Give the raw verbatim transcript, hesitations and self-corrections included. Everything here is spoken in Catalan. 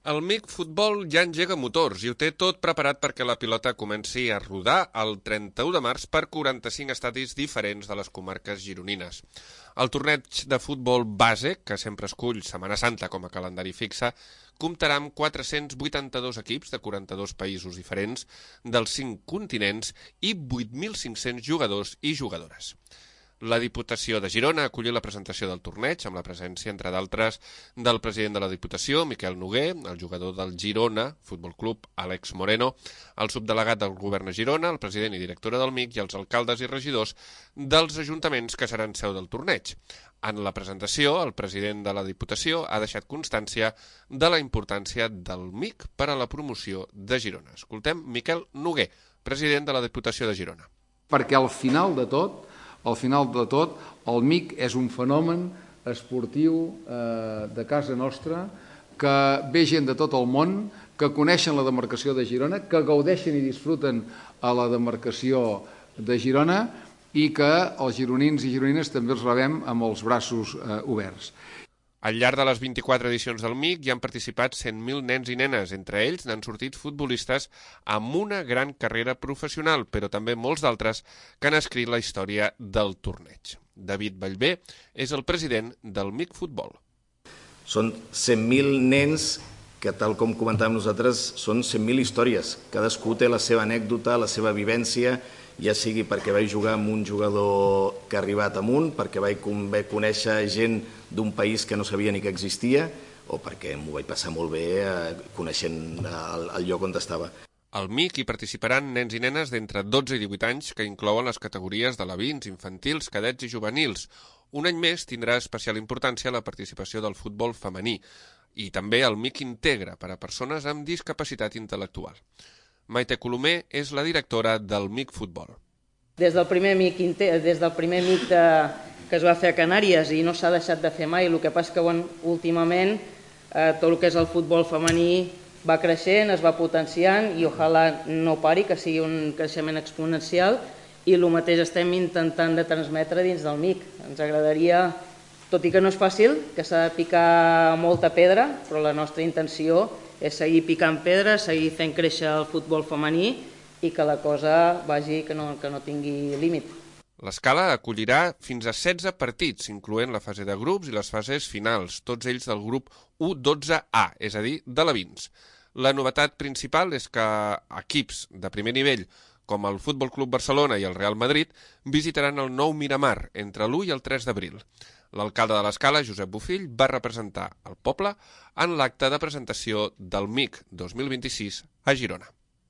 El M I C Futbol ja engega motors i ho té tot preparat perquè la pilota comenci a rodar el trenta-u de març per quaranta-cinc estadis diferents de les comarques gironines. El torneig de futbol base, que sempre escull Setmana Santa com a calendari fixe, comptarà amb quatre-cents vuitanta-dos equips de quaranta-dos països diferents dels cinc continents i vuit mil cinc-cents jugadors i jugadores. La Diputació de Girona ha acollit la presentació del torneig amb la presència, entre d'altres, del president de la Diputació, Miquel Noguer, el jugador del Girona Futbol Club, Àlex Moreno, el subdelegat del govern a Girona, el president i directora del M I C i els alcaldes i regidors dels ajuntaments que seran seu del torneig. En la presentació, el president de la Diputació ha deixat constància de la importància del M I C per a la promoció de Girona. Escoltem Miquel Noguer, president de la Diputació de Girona. Perquè al final de tot, al final de tot, el M I C és un fenomen esportiu eh, de casa nostra, que ve gent de tot el món, que coneixen la demarcació de Girona, que gaudeixen i disfruten a la demarcació de Girona i que els gironins i gironines també els rebem amb els braços eh, oberts. Al llarg de les vint-i-quatre edicions del M I C hi han participat cent mil nens i nenes. Entre ells n'han sortit futbolistes amb una gran carrera professional, però també molts d'altres que han escrit la història del torneig. David Ballbé és el president del M I C Futbol. Són cent mil nens que, tal com comentàvem nosaltres, són cent mil històries. Cadascú té la seva anècdota, la seva vivència, ja sigui perquè vaig jugar amb un jugador que ha arribat amunt, perquè vaig conèixer gent d'un país que no sabia ni que existia, o perquè m'ho vaig passar molt bé coneixent el, el lloc on estava. Al M I C hi participaran nens i nenes d'entre dotze i divuit anys que inclouen les categories d'alevins, infantils, cadets i juvenils. Un any més tindrà especial importància la participació del futbol femení i també el M I C Integra per a persones amb discapacitat intel·lectual. Maite Colomer és la directora del M I C Futbol. Des del primer M I C, des del primer M I C de, que es va fer a Canàries i no s'ha deixat de fer mai, el que passa que bueno, últimament eh, tot el que és el futbol femení va creixent, es va potenciant i ojalà no pari, que sigui un creixement exponencial i el mateix estem intentant de transmetre dins del M I C. Ens agradaria, tot i que no és fàcil, que s'ha de picar molta pedra, però la nostra intenció és seguir picant pedra, seguir fent créixer el futbol femení i que la cosa vagi, que no, que no tingui límit. L'escala acollirà fins a setze partits, incloent la fase de grups i les fases finals, tots ells del grup U dotze A, és a dir, d'alevins. La novetat principal és que equips de primer nivell, com el Futbol Club Barcelona i el Real Madrid, visitaran el nou Miramar entre l'u i el tres d'abril. L'alcalde de l'Escala, Josep Bofill, va representar el poble en l'acte de presentació del M I C dos mil vint-i-sis a Girona.